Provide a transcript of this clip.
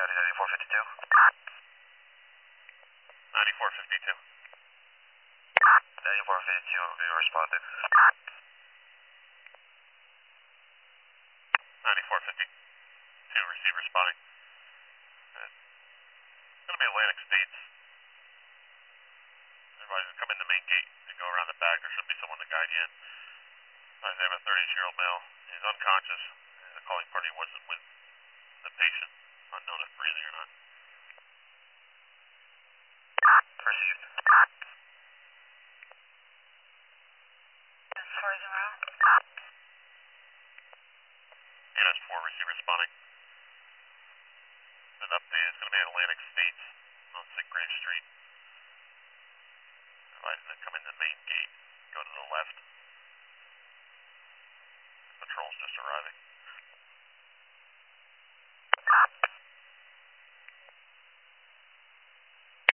9452. 9452. 9452, we responded. 9452, receive responding. It's going to be Atlantic States. Everybody's come in the main gate and go around the back. There should be someone to guide you in. They have a 30-year-old male. He's unconscious. The calling party wasn't with the patient. Unknown if breathing or not. Received. NS4, receive responding. An update is going to be Atlantic States on Sickgrave Street. Advising to come in the main gate, go to the left. Patrol's just arriving.